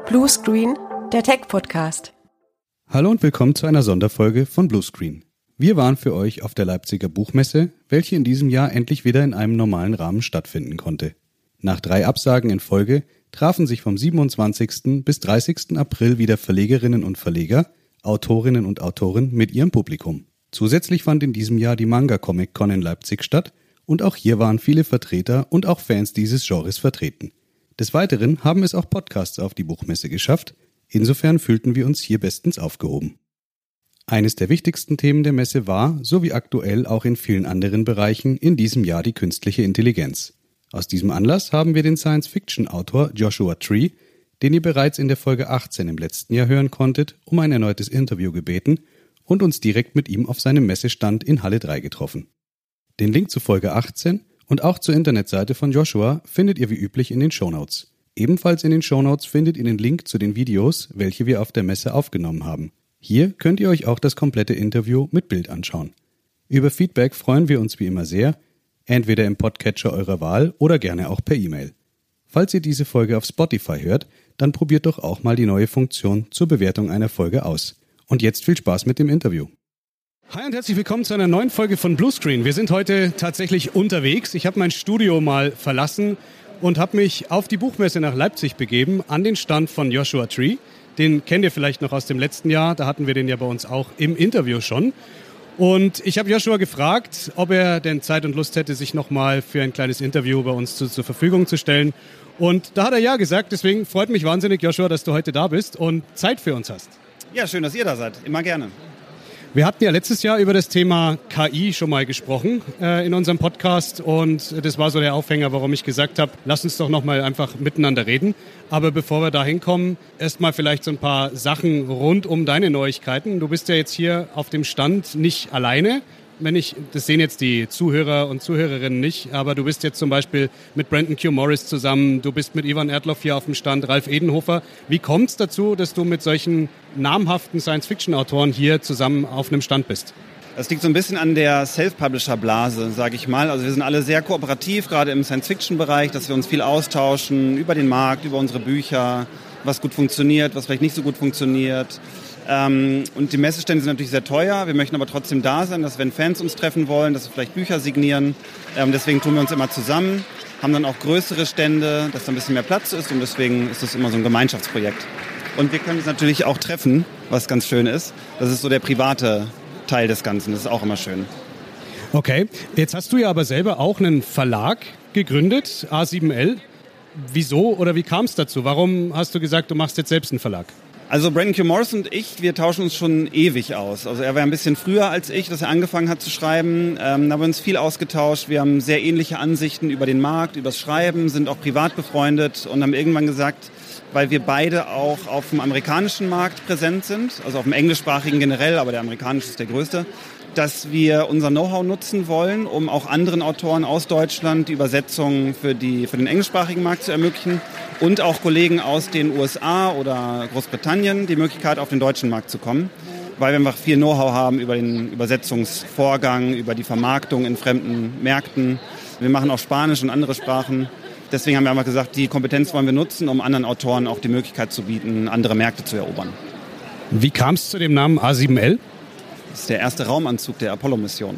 Bluescreen, der Tech-Podcast. Hallo und willkommen zu einer Sonderfolge von Bluescreen. Wir waren für euch auf der Leipziger Buchmesse, welche in diesem Jahr endlich wieder in einem normalen Rahmen stattfinden konnte. Nach 3 Absagen in Folge trafen sich vom 27. bis 30. April wieder Verlegerinnen und Verleger, Autorinnen und Autoren mit ihrem Publikum. Zusätzlich fand in diesem Jahr die Manga Comic Con in Leipzig statt und auch hier waren viele Vertreter und auch Fans dieses Genres vertreten. Des Weiteren haben es auch Podcasts auf die Buchmesse geschafft, insofern fühlten wir uns hier bestens aufgehoben. Eines der wichtigsten Themen der Messe war, so wie aktuell auch in vielen anderen Bereichen, in diesem Jahr die künstliche Intelligenz. Aus diesem Anlass haben wir den Science-Fiction-Autor Joshua Tree, den ihr bereits in der Folge 18 im letzten Jahr hören konntet, um ein erneutes Interview gebeten und uns direkt mit ihm auf seinem Messestand in Halle 3 getroffen. Den Link zu Folge 18 und auch zur Internetseite von Joshua findet ihr wie üblich in den Shownotes. Ebenfalls in den Shownotes findet ihr den Link zu den Videos, welche wir auf der Messe aufgenommen haben. Hier könnt ihr euch auch das komplette Interview mit Bild anschauen. Über Feedback freuen wir uns wie immer sehr, entweder im Podcatcher eurer Wahl oder gerne auch per E-Mail. Falls ihr diese Folge auf Spotify hört, dann probiert doch auch mal die neue Funktion zur Bewertung einer Folge aus. Und jetzt viel Spaß mit dem Interview. Hi und herzlich willkommen zu einer neuen Folge von Bluescreen. Wir sind heute tatsächlich unterwegs. Ich habe mein Studio mal verlassen und habe mich auf die Buchmesse nach Leipzig begeben, an den Stand von Joshua Tree. Den kennt ihr vielleicht noch aus dem letzten Jahr, da hatten wir den ja bei uns auch im Interview schon. Und ich habe Joshua gefragt, ob er denn Zeit und Lust hätte, sich nochmal für ein kleines Interview bei uns zur Verfügung zu stellen. Und da hat er ja gesagt, deswegen freut mich wahnsinnig, Joshua, dass du heute da bist und Zeit für uns hast. Ja, schön, dass ihr da seid. Immer gerne. Wir hatten ja letztes Jahr über das Thema KI schon mal gesprochen in unserem Podcast und das war so der Aufhänger, warum ich gesagt habe, lass uns doch noch mal einfach miteinander reden. Aber bevor wir da hinkommen, erstmal vielleicht so ein paar Sachen rund um deine Neuigkeiten. Du bist ja jetzt hier auf dem Stand nicht alleine. Das sehen jetzt die Zuhörer und Zuhörerinnen nicht, aber du bist jetzt zum Beispiel mit Brandon Q. Morris zusammen, du bist mit Ivan Erdloff hier auf dem Stand, Ralf Edenhofer. Wie kommt es dazu, dass du mit solchen namhaften Science-Fiction-Autoren hier zusammen auf einem Stand bist? Das liegt so ein bisschen an der Self-Publisher-Blase, sage ich mal. Also wir sind alle sehr kooperativ, gerade im Science-Fiction-Bereich, dass wir uns viel austauschen über den Markt, über unsere Bücher, was gut funktioniert, was vielleicht nicht so gut funktioniert. Und die Messestände sind natürlich sehr teuer. Wir möchten aber trotzdem da sein, dass wenn Fans uns treffen wollen, dass wir vielleicht Bücher signieren. Deswegen tun wir uns immer zusammen, haben dann auch größere Stände, dass da ein bisschen mehr Platz ist. Und deswegen ist das immer so ein Gemeinschaftsprojekt. Und wir können uns natürlich auch treffen, was ganz schön ist. Das ist so der private Teil des Ganzen. Das ist auch immer schön. Okay, jetzt hast du ja aber selber auch einen Verlag gegründet, A7L. Wieso oder wie kam es dazu? Warum hast du gesagt, du machst jetzt selbst einen Verlag? Also Brandon Q. Morris und ich, wir tauschen uns schon ewig aus. Also er war ein bisschen früher als ich, dass er angefangen hat zu schreiben. Da haben wir uns viel ausgetauscht. Wir haben sehr ähnliche Ansichten über den Markt, über das Schreiben, sind auch privat befreundet und haben irgendwann gesagt, weil wir beide auch auf dem amerikanischen Markt präsent sind, also auf dem englischsprachigen generell, aber der amerikanische ist der größte, dass wir unser Know-how nutzen wollen, um auch anderen Autoren aus Deutschland die Übersetzung für den englischsprachigen Markt zu ermöglichen und auch Kollegen aus den USA oder Großbritannien die Möglichkeit, auf den deutschen Markt zu kommen, weil wir einfach viel Know-how haben über den Übersetzungsvorgang, über die Vermarktung in fremden Märkten. Wir machen auch Spanisch und andere Sprachen. Deswegen haben wir einfach gesagt, die Kompetenz wollen wir nutzen, um anderen Autoren auch die Möglichkeit zu bieten, andere Märkte zu erobern. Wie kam es zu dem Namen A7L? Das ist der erste Raumanzug der Apollo-Mission.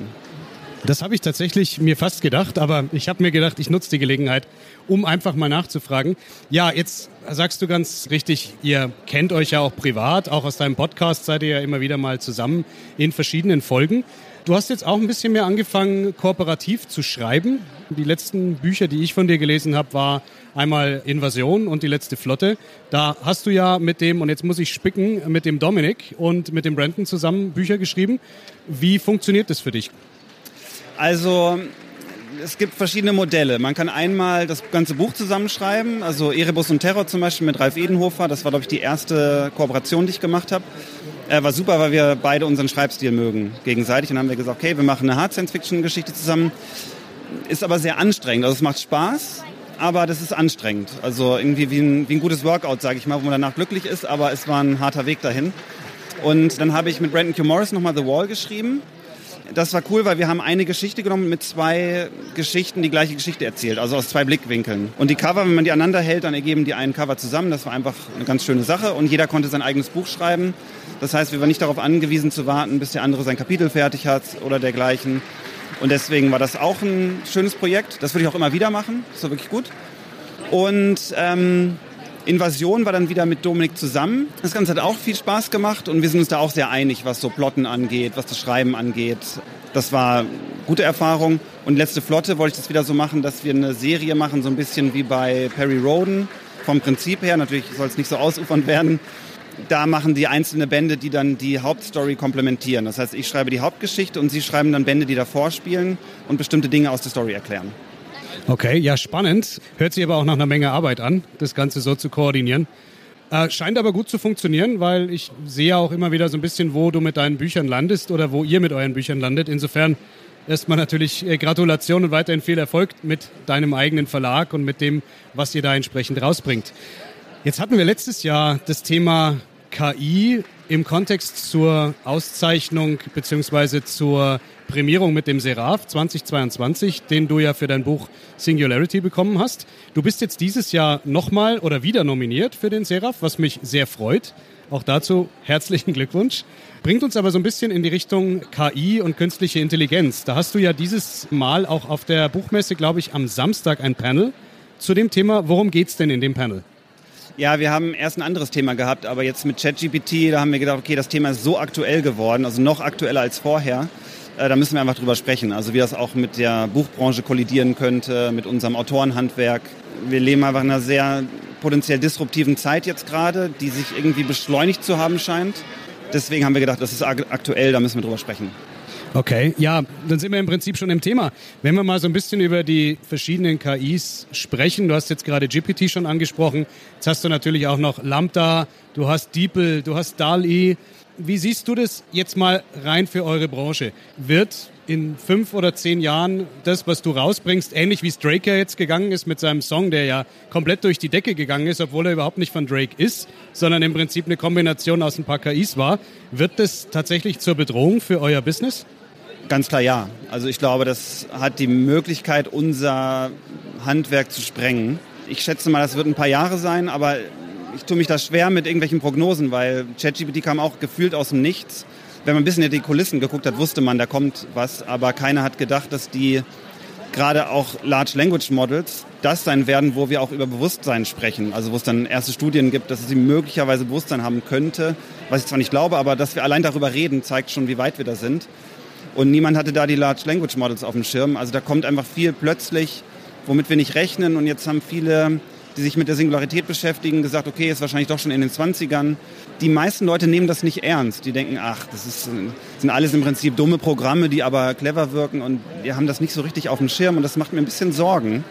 Das habe ich tatsächlich mir fast gedacht, aber ich habe mir gedacht, ich nutze die Gelegenheit, um einfach mal nachzufragen. Ja, jetzt sagst du ganz richtig, ihr kennt euch ja auch privat, auch aus deinem Podcast seid ihr ja immer wieder mal zusammen in verschiedenen Folgen. Du hast jetzt auch ein bisschen mehr angefangen, kooperativ zu schreiben. Die letzten Bücher, die ich von dir gelesen habe, war einmal Invasion und die letzte Flotte. Da hast du ja mit dem, und jetzt muss ich spicken, mit dem Dominik und mit dem Brandon zusammen Bücher geschrieben. Wie funktioniert das für dich? Also es gibt verschiedene Modelle. Man kann einmal das ganze Buch zusammenschreiben, also Erebus und Terror zum Beispiel mit Ralf Edenhofer. Das war, glaube ich, die erste Kooperation, die ich gemacht habe. War super, weil wir beide unseren Schreibstil mögen gegenseitig. Und dann haben wir gesagt, okay, wir machen eine Hard-Science-Fiction-Geschichte zusammen. Ist aber sehr anstrengend. Also es macht Spaß, aber das ist anstrengend. Also irgendwie wie ein gutes Workout, sage ich mal, wo man danach glücklich ist. Aber es war ein harter Weg dahin. Und dann habe ich mit Brandon Q. Morris nochmal The Wall geschrieben. Das war cool, weil wir haben eine Geschichte genommen mit 2 Geschichten, die gleiche Geschichte erzählt, also aus 2 Blickwinkeln. Und die Cover, wenn man die aneinander hält, dann ergeben die einen Cover zusammen. Das war einfach eine ganz schöne Sache und jeder konnte sein eigenes Buch schreiben. Das heißt, wir waren nicht darauf angewiesen zu warten, bis der andere sein Kapitel fertig hat oder dergleichen. Und deswegen war das auch ein schönes Projekt. Das würde ich auch immer wieder machen. Das war wirklich gut. Und Invasion war dann wieder mit Dominik zusammen. Das Ganze hat auch viel Spaß gemacht und wir sind uns da auch sehr einig, was so Plotten angeht, was das Schreiben angeht. Das war eine gute Erfahrung. Und Letzte Flotte wollte ich das wieder so machen, dass wir eine Serie machen, so ein bisschen wie bei Perry Rhodan. Vom Prinzip her, natürlich soll es nicht so ausufernd werden. Da machen die einzelne Bände, die dann die Hauptstory komplementieren. Das heißt, ich schreibe die Hauptgeschichte und sie schreiben dann Bände, die davor spielen und bestimmte Dinge aus der Story erklären. Okay, ja, spannend. Hört sich aber auch nach einer Menge Arbeit an, das Ganze so zu koordinieren. Scheint aber gut zu funktionieren, weil ich sehe ja auch immer wieder so ein bisschen, wo du mit deinen Büchern landest oder wo ihr mit euren Büchern landet. Insofern erstmal natürlich Gratulation und weiterhin viel Erfolg mit deinem eigenen Verlag und mit dem, was ihr da entsprechend rausbringt. Jetzt hatten wir letztes Jahr das Thema KI im Kontext zur Auszeichnung bzw. zur Prämierung mit dem Seraph 2022, den du ja für dein Buch Singularity bekommen hast. Du bist jetzt dieses Jahr nochmal oder wieder nominiert für den Seraph, was mich sehr freut. Auch dazu herzlichen Glückwunsch. Bringt uns aber so ein bisschen in die Richtung KI und künstliche Intelligenz. Da hast du ja dieses Mal auch auf der Buchmesse, glaube ich, am Samstag ein Panel zu dem Thema. Worum geht's denn in dem Panel? Ja, wir haben erst ein anderes Thema gehabt, aber jetzt mit ChatGPT, da haben wir gedacht, okay, das Thema ist so aktuell geworden, also noch aktueller als vorher. Da müssen wir einfach drüber sprechen, also wie das auch mit der Buchbranche kollidieren könnte, mit unserem Autorenhandwerk. Wir leben einfach in einer sehr potenziell disruptiven Zeit jetzt gerade, die sich irgendwie beschleunigt zu haben scheint. Deswegen haben wir gedacht, das ist aktuell, da müssen wir drüber sprechen. Okay, ja, dann sind wir im Prinzip schon im Thema. Wenn wir mal so ein bisschen über die verschiedenen KIs sprechen, du hast jetzt gerade GPT schon angesprochen, jetzt hast du natürlich auch noch Lambda, du hast DeepL, du hast DALL-E. Wie siehst du das jetzt mal rein für eure Branche? Wird in 5 oder 10 Jahren das, was du rausbringst, ähnlich wie es Drake ja jetzt gegangen ist mit seinem Song, der ja komplett durch die Decke gegangen ist, obwohl er überhaupt nicht von Drake ist, sondern im Prinzip eine Kombination aus ein paar KIs war, wird das tatsächlich zur Bedrohung für euer Business? Ganz klar ja. Also ich glaube, das hat die Möglichkeit, unser Handwerk zu sprengen. Ich schätze mal, das wird ein paar Jahre sein, aber ich tue mich da schwer mit irgendwelchen Prognosen, weil ChatGPT kam auch gefühlt aus dem Nichts. Wenn man ein bisschen in die Kulissen geguckt hat, wusste man, da kommt was, aber keiner hat gedacht, dass die gerade auch Large Language Models das sein werden, wo wir auch über Bewusstsein sprechen. Also wo es dann erste Studien gibt, dass sie möglicherweise Bewusstsein haben könnte, was ich zwar nicht glaube, aber dass wir allein darüber reden, zeigt schon, wie weit wir da sind. Und niemand hatte da die Large Language Models auf dem Schirm. Also da kommt einfach viel plötzlich, womit wir nicht rechnen. Und jetzt haben viele, die sich mit der Singularität beschäftigen, gesagt, okay, ist wahrscheinlich doch schon in den 20ern. Die meisten Leute nehmen das nicht ernst. Die denken, ach, sind alles im Prinzip dumme Programme, die aber clever wirken. Und wir haben das nicht so richtig auf dem Schirm. Und das macht mir ein bisschen Sorgen.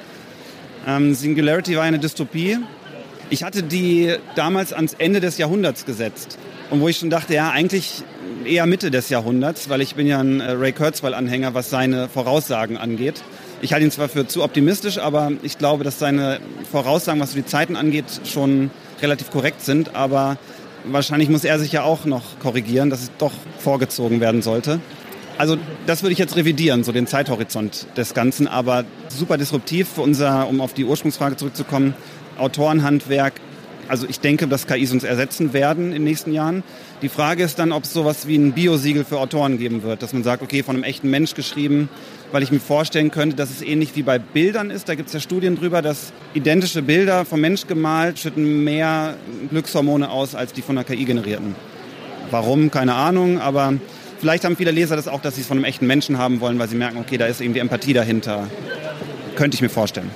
Singularity war eine Dystopie. Ich hatte die damals ans Ende des Jahrhunderts gesetzt. Und wo ich schon dachte, ja, eigentlich eher Mitte des Jahrhunderts, weil ich bin ja ein Ray Kurzweil-Anhänger, was seine Voraussagen angeht. Ich halte ihn zwar für zu optimistisch, aber ich glaube, dass seine Voraussagen, was so die Zeiten angeht, schon relativ korrekt sind. Aber wahrscheinlich muss er sich ja auch noch korrigieren, dass es doch vorgezogen werden sollte. Also das würde ich jetzt revidieren, so den Zeithorizont des Ganzen. Aber super disruptiv für unser, um auf die Ursprungsfrage zurückzukommen, Autorenhandwerk. Also ich denke, dass KIs uns ersetzen werden in den nächsten Jahren. Die Frage ist dann, ob es sowas wie ein Biosiegel für Autoren geben wird, dass man sagt, okay, von einem echten Mensch geschrieben, weil ich mir vorstellen könnte, dass es ähnlich wie bei Bildern ist. Da gibt es ja Studien drüber, dass identische Bilder vom Mensch gemalt schütten mehr Glückshormone aus als die von der KI generierten. Warum? Keine Ahnung, aber vielleicht haben viele Leser das auch, dass sie es von einem echten Menschen haben wollen, weil sie merken, okay, da ist irgendwie Empathie dahinter. Könnte ich mir vorstellen.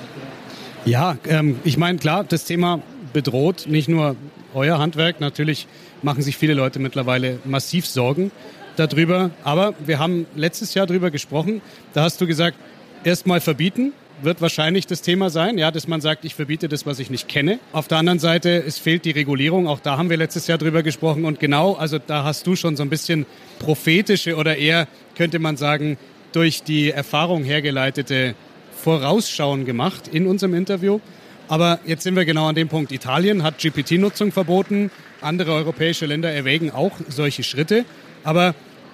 Ja, ich meine, klar, das Thema bedroht nicht nur euer Handwerk. Natürlich machen sich viele Leute mittlerweile massiv Sorgen darüber. Aber wir haben letztes Jahr darüber gesprochen. Da hast du gesagt, erstmal verbieten wird wahrscheinlich das Thema sein. Ja, dass man sagt, ich verbiete das, was ich nicht kenne. Auf der anderen Seite, es fehlt die Regulierung. Auch da haben wir letztes Jahr drüber gesprochen. Und genau, also da hast du schon so ein bisschen prophetische oder eher, könnte man sagen, durch die Erfahrung hergeleitete Vorausschauen gemacht in unserem Interview. Aber jetzt sind wir genau an dem Punkt. Italien hat GPT-Nutzung verboten. Andere europäische Länder erwägen auch solche Schritte. Aber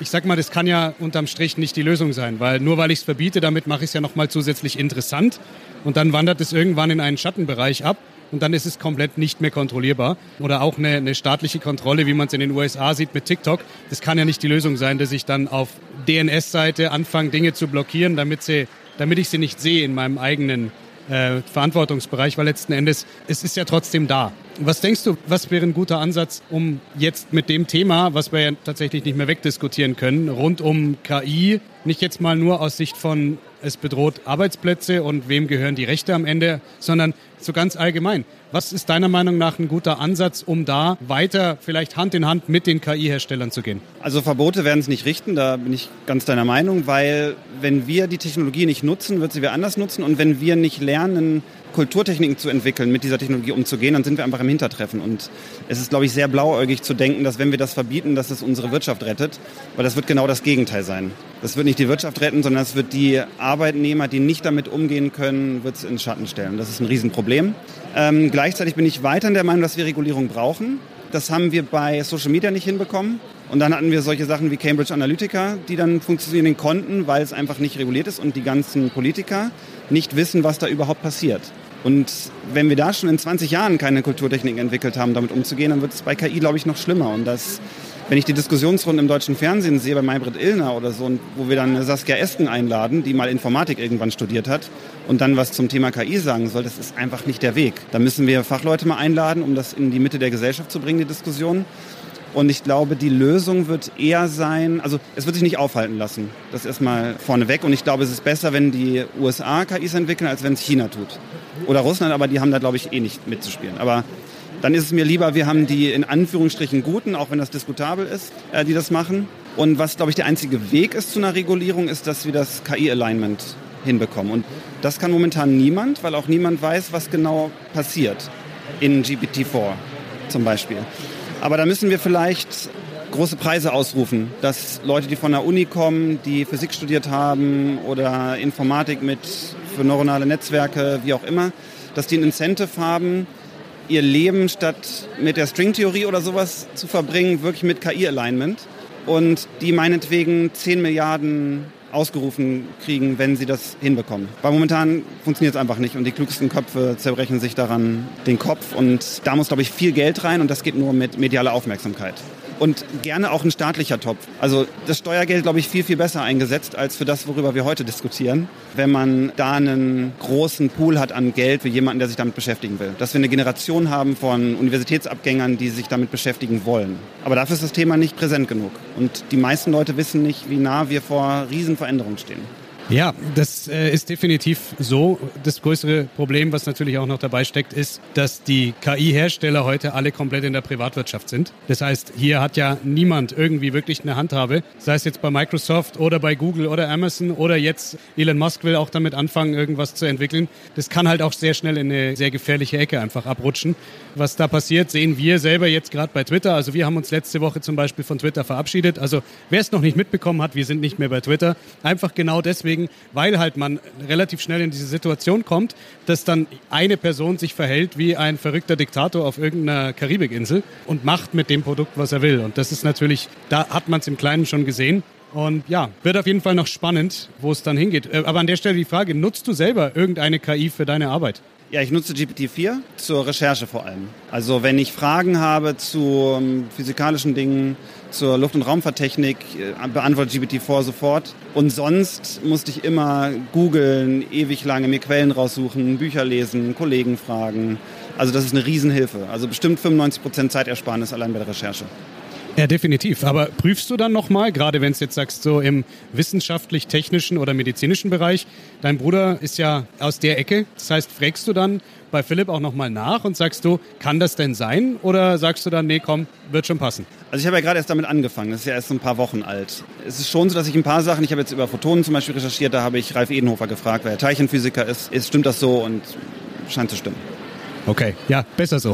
ich sag mal, das kann ja unterm Strich nicht die Lösung sein, weil nur weil ich es verbiete, damit mache ich es ja nochmal zusätzlich interessant und dann wandert es irgendwann in einen Schattenbereich ab und dann ist es komplett nicht mehr kontrollierbar. Oder auch eine staatliche Kontrolle, wie man es in den USA sieht mit TikTok, das kann ja nicht die Lösung sein, dass ich dann auf DNS-Seite anfange, Dinge zu blockieren, damit ich sie nicht sehe in meinem eigenen Verantwortungsbereich, weil letzten Endes, es ist ja trotzdem da. Was denkst du, was wäre ein guter Ansatz, um jetzt mit dem Thema, was wir ja tatsächlich nicht mehr wegdiskutieren können, rund um KI, nicht jetzt mal nur aus Sicht von, es bedroht Arbeitsplätze und wem gehören die Rechte am Ende, sondern so ganz allgemein. Was ist deiner Meinung nach ein guter Ansatz, um da weiter vielleicht Hand in Hand mit den KI-Herstellern zu gehen? Also Verbote werden es nicht richten, da bin ich ganz deiner Meinung, weil wenn wir die Technologie nicht nutzen, wird sie wer anders nutzen und wenn wir nicht lernen, Kulturtechniken zu entwickeln, mit dieser Technologie umzugehen, dann sind wir einfach im Hintertreffen. Und es ist, glaube ich, sehr blauäugig zu denken, dass wenn wir das verbieten, dass es unsere Wirtschaft rettet, weil das wird genau das Gegenteil sein. Das wird nicht die Wirtschaft retten, sondern es wird die Arbeitnehmer, die nicht damit umgehen können, wird es ins Schatten stellen. Das ist ein Riesenproblem. Gleichzeitig bin ich weiterhin der Meinung, dass wir Regulierung brauchen. Das haben wir bei Social Media nicht hinbekommen. Und dann hatten wir solche Sachen wie Cambridge Analytica, die dann funktionieren konnten, weil es einfach nicht reguliert ist und die ganzen Politiker nicht wissen, was da überhaupt passiert. Und wenn wir da schon in 20 Jahren keine Kulturtechniken entwickelt haben, damit umzugehen, dann wird es bei KI, glaube ich, noch schlimmer. Und wenn ich die Diskussionsrunden im deutschen Fernsehen sehe, bei Maybrit Illner oder so, wo wir dann Saskia Esken einladen, die mal Informatik irgendwann studiert hat und dann was zum Thema KI sagen soll, das ist einfach nicht der Weg. Da müssen wir Fachleute mal einladen, um das in die Mitte der Gesellschaft zu bringen, die Diskussion. Und ich glaube, die Lösung wird eher sein, also es wird sich nicht aufhalten lassen. Das erstmal vorneweg. Und ich glaube, es ist besser, wenn die USA KIs entwickeln, als wenn es China tut. Oder Russland, aber die haben da, glaube ich, nicht mitzuspielen. Aber dann ist es mir lieber, wir haben die in Anführungsstrichen Guten, auch wenn das diskutabel ist, die das machen. Und was, glaube ich, der einzige Weg ist zu einer Regulierung, ist, dass wir das KI-Alignment hinbekommen. Und das kann momentan niemand, weil auch niemand weiß, was genau passiert in GPT-4 zum Beispiel. Aber da müssen wir vielleicht große Preise ausrufen, dass Leute, die von der Uni kommen, die Physik studiert haben oder Informatik für neuronale Netzwerke, wie auch immer, dass die ein Incentive haben, ihr Leben statt mit der Stringtheorie oder sowas zu verbringen, wirklich mit KI-Alignment und die meinetwegen 10 Milliarden ausgerufen kriegen, wenn sie das hinbekommen. Weil momentan funktioniert es einfach nicht und die klügsten Köpfe zerbrechen sich daran den Kopf und da muss, glaube ich, viel Geld rein und das geht nur mit medialer Aufmerksamkeit. Und gerne auch ein staatlicher Topf. Also das Steuergeld, glaube ich, viel, viel besser eingesetzt als für das, worüber wir heute diskutieren, wenn man da einen großen Pool hat an Geld für jemanden, der sich damit beschäftigen will. Dass wir eine Generation haben von Universitätsabgängern, die sich damit beschäftigen wollen. Aber dafür ist das Thema nicht präsent genug. Und die meisten Leute wissen nicht, wie nah wir vor Riesenveränderungen stehen. Ja, das ist definitiv so. Das größere Problem, was natürlich auch noch dabei steckt, ist, dass die KI-Hersteller heute alle komplett in der Privatwirtschaft sind. Das heißt, hier hat ja niemand irgendwie wirklich eine Handhabe, sei es jetzt bei Microsoft oder bei Google oder Amazon oder jetzt Elon Musk will auch damit anfangen, irgendwas zu entwickeln. Das kann halt auch sehr schnell in eine sehr gefährliche Ecke einfach abrutschen. Was da passiert, sehen wir selber jetzt gerade bei Twitter. Also wir haben uns letzte Woche zum Beispiel von Twitter verabschiedet. Also wer es noch nicht mitbekommen hat, wir sind nicht mehr bei Twitter. Einfach genau deswegen, weil halt man relativ schnell in diese Situation kommt, dass dann eine Person sich verhält wie ein verrückter Diktator auf irgendeiner Karibikinsel und macht mit dem Produkt, was er will. Und das ist natürlich, da hat man es im Kleinen schon gesehen. Und ja, wird auf jeden Fall noch spannend, wo es dann hingeht. Aber an der Stelle die Frage, nutzt du selber irgendeine KI für deine Arbeit? Ja, ich nutze GPT-4 zur Recherche vor allem. Also wenn ich Fragen habe zu physikalischen Dingen, zur Luft- und Raumfahrttechnik, beantwortet GPT-4 sofort. Und sonst musste ich immer googeln, ewig lange mir Quellen raussuchen, Bücher lesen, Kollegen fragen. Also das ist eine Riesenhilfe. Also bestimmt 95% Zeitersparnis allein bei der Recherche. Ja, definitiv. Aber prüfst du dann nochmal, gerade wenn es jetzt sagst, so im wissenschaftlich-technischen oder medizinischen Bereich, dein Bruder ist ja aus der Ecke, das heißt, fragst du dann bei Philipp auch nochmal nach und sagst du, kann das denn sein? Oder sagst du dann, nee, komm, wird schon passen? Also ich habe ja gerade erst damit angefangen, das ist ja erst so ein paar Wochen alt. Es ist schon so, dass ich ein paar Sachen, ich habe jetzt über Photonen zum Beispiel recherchiert, da habe ich Ralf Edenhofer gefragt, wer Teilchenphysiker ist. Stimmt das so und scheint zu stimmen. Okay, ja, besser so.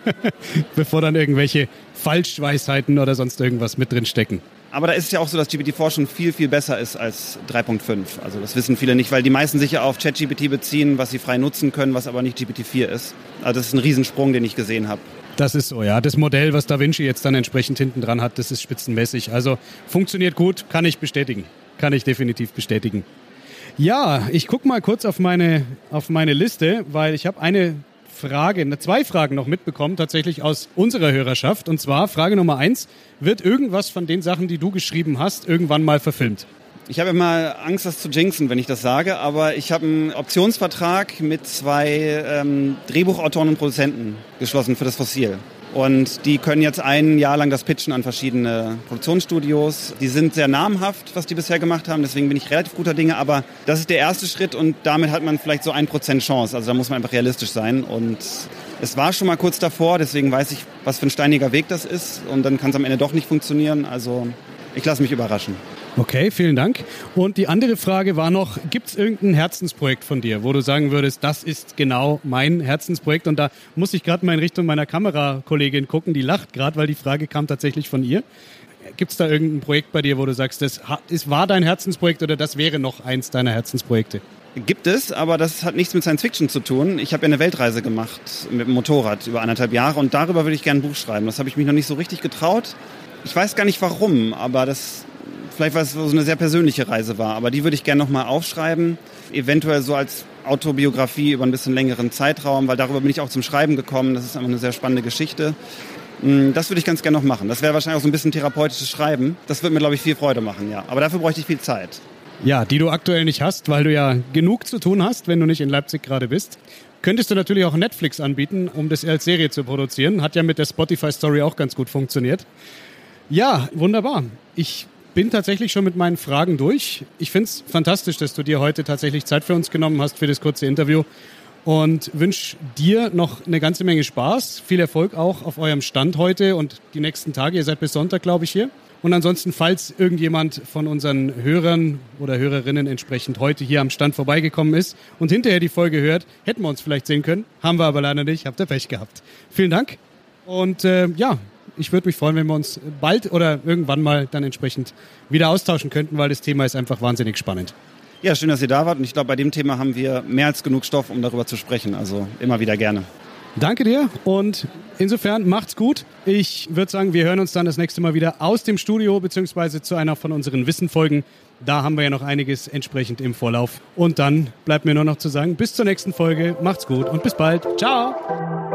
Bevor dann irgendwelche Falschweisheiten oder sonst irgendwas mit drin stecken. Aber da ist es ja auch so, dass GPT-4 schon viel, viel besser ist als 3.5. Also das wissen viele nicht, weil die meisten sich ja auf ChatGPT beziehen, was sie frei nutzen können, was aber nicht GPT-4 ist. Also das ist ein Riesensprung, den ich gesehen habe. Das ist so, ja. Das Modell, was Da Vinci jetzt dann entsprechend hinten dran hat, das ist spitzenmäßig. Also funktioniert gut, kann ich bestätigen. Kann ich definitiv bestätigen. Ja, ich gucke mal kurz auf meine Liste, weil ich habe zwei Fragen noch mitbekommen, tatsächlich aus unserer Hörerschaft. Und zwar Frage Nummer 1, wird irgendwas von den Sachen, die du geschrieben hast, irgendwann mal verfilmt? Ich habe immer Angst, das zu jinxen, wenn ich das sage, aber ich habe einen Optionsvertrag mit 2 Drehbuchautoren und Produzenten geschlossen für das Fossil. Und die können jetzt ein Jahr lang das pitchen an verschiedene Produktionsstudios. Die sind sehr namhaft, was die bisher gemacht haben, deswegen bin ich relativ guter Dinge. Aber das ist der erste Schritt und damit hat man vielleicht so 1% Chance. Also da muss man einfach realistisch sein. Und es war schon mal kurz davor, deswegen weiß ich, was für ein steiniger Weg das ist. Und dann kann es am Ende doch nicht funktionieren. Also ich lasse mich überraschen. Okay, vielen Dank. Und die andere Frage war noch, gibt es irgendein Herzensprojekt von dir, wo du sagen würdest, das ist genau mein Herzensprojekt? Und da muss ich gerade mal in Richtung meiner Kamerakollegin gucken, die lacht gerade, weil die Frage kam tatsächlich von ihr. Gibt es da irgendein Projekt bei dir, wo du sagst, das war dein Herzensprojekt oder das wäre noch eins deiner Herzensprojekte? Gibt es, aber das hat nichts mit Science Fiction zu tun. Ich habe ja eine Weltreise gemacht mit dem Motorrad über 1,5 Jahre und darüber würde ich gerne ein Buch schreiben. Das habe ich mich noch nicht so richtig getraut. Ich weiß gar nicht warum, aber vielleicht weil es so eine sehr persönliche Reise war, aber die würde ich gerne nochmal aufschreiben, eventuell so als Autobiografie über ein bisschen längeren Zeitraum, weil darüber bin ich auch zum Schreiben gekommen, das ist einfach eine sehr spannende Geschichte. Das würde ich ganz gerne noch machen, das wäre wahrscheinlich auch so ein bisschen therapeutisches Schreiben, das würde mir, glaube ich, viel Freude machen, ja, aber dafür bräuchte ich viel Zeit. Ja, die du aktuell nicht hast, weil du ja genug zu tun hast, wenn du nicht in Leipzig gerade bist. Könntest du natürlich auch Netflix anbieten, um das als Serie zu produzieren, hat ja mit der Spotify-Story auch ganz gut funktioniert. Ja, wunderbar. Ich bin tatsächlich schon mit meinen Fragen durch. Ich finde es fantastisch, dass du dir heute tatsächlich Zeit für uns genommen hast, für das kurze Interview. Und wünsche dir noch eine ganze Menge Spaß. Viel Erfolg auch auf eurem Stand heute und die nächsten Tage. Ihr seid bis Sonntag, glaube ich, hier. Und ansonsten, falls irgendjemand von unseren Hörern oder Hörerinnen entsprechend heute hier am Stand vorbeigekommen ist und hinterher die Folge hört, hätten wir uns vielleicht sehen können. Haben wir aber leider nicht. Habt ihr Pech gehabt. Vielen Dank. Und ich würde mich freuen, wenn wir uns bald oder irgendwann mal dann entsprechend wieder austauschen könnten, weil das Thema ist einfach wahnsinnig spannend. Ja, schön, dass ihr da wart und ich glaube, bei dem Thema haben wir mehr als genug Stoff, um darüber zu sprechen, also immer wieder gerne. Danke dir und insofern macht's gut. Ich würde sagen, wir hören uns dann das nächste Mal wieder aus dem Studio beziehungsweise zu einer von unseren Wissenfolgen. Da haben wir ja noch einiges entsprechend im Vorlauf. Und dann bleibt mir nur noch zu sagen, bis zur nächsten Folge, macht's gut und bis bald. Ciao!